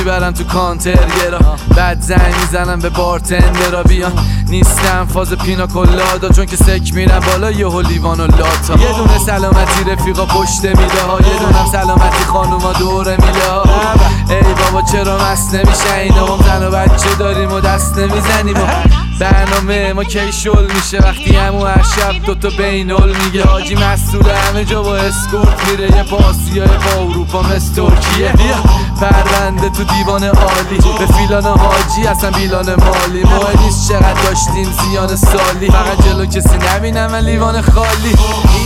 میبرم تو کانترگرا، بعد زنگ میزنم به بارتندرا بیان. نیستم فاز پینا کلادا چون که سک میرم بالا یهو لیوان و لاتا. یه دونه سلامتی رفیقا پشت میله ها، یه دونم سلامتی خانوما دوره میله ها. ای بابا چرا مست نمیشه اینا، ما زن و بچه داریم و دست نمیزنیم. برنامه ما کی شل میشه وقتی همو هر شب دوتا بینول میگه. حاجی مسئول همه جا با اسکورت میره، یه پاسیای با اروپا مثل ترکیه. پرونده تو دیوان عالی به فیلان حاجی اصلا بیلان مالی. مهم نیست چقدر داشتیم زیان سالی، فقط جلو کسی نبینم من لیوان خالی.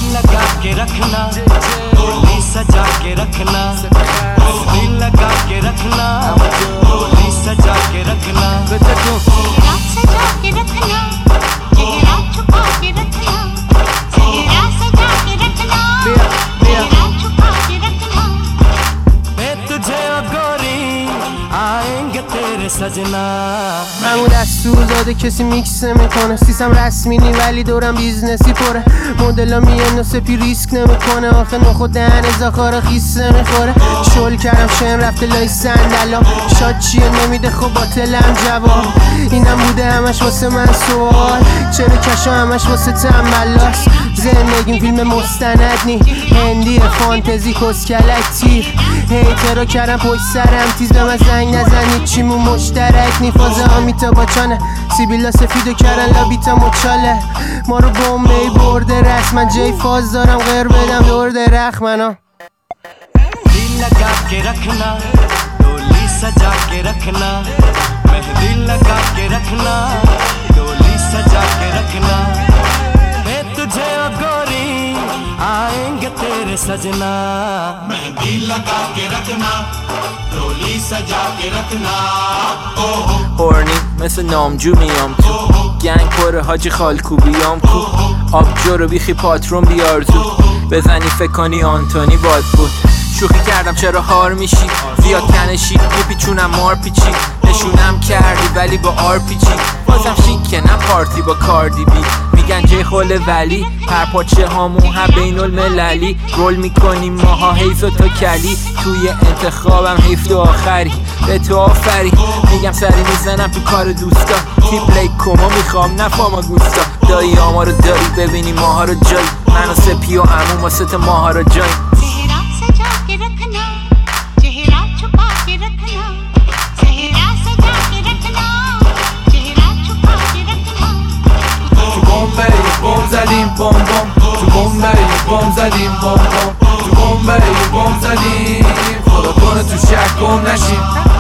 همون دستور داده کسی میکس نمیکنه، سیستم رسمی نی ولی دورم بیزنسی پره. مدلا میان و سپی ریسک نمیکنه، آخه نخو دهن زاخارا خیس نمیخوره. شل کردم شم رفته لای صندلا، شاد چیه نمیده خب باطلم جواب. اینم بوده همش واسه من سوال، چرا کشا همش واسه تنبلاست. زندگیم فیلم مستند نی، هندی فانتزی کسکلک تیر. هیترا کردم پشت سرم تیز، به من زنگ نزنید چیمون مشترک نی. فاز آمیتا باچانه سیبیلا سفیدو کردن لابیتا مچاله. ما رو بومبی برده رسم، من جای فاز دارم غیر بدم دور درخ منا. दिल लगा के रखना डोली सजा के रखना, मेहंदी लगा के रखना डोली सजा के रखना। मैं तुझे और गोरी आएंगे तेरे सजना, मेहंदी लगा के रखना डोली सजा के रखना. هورنی مثل نامجو میام تو گنگ پره حاجی خالکوبیام کو. آبجو رو بیخی پاترون بیارزو، بزنی فکر کنی آنتونی باد بود. شوخی کردم چرا هار میشی، زیاد کنشی میپیچونم مار پیچی. نشونم کردی ولی با آر پیچی، بازم شیکه نه پارتی با کاردی بی. میگن جای خوله ولی پرپاچه هامون هم بین المللی. رول میکنیم ماها حیف و تو کلی، توی انتخابم حیف تو آخری به تو آفری. میگم سری میزنم تو کار دوستا، تیپ لیک کما میخوام نفاما گوستا. دایی آما رو داری ببینی ماها رو جای، من و سپی و عموم و ست ماها رو جای. بم زدیم بم بم تو بمبئی، بم زدیم بم بم تو بمبئی، بم زدیم خدا کنه تو شک گم نشیم.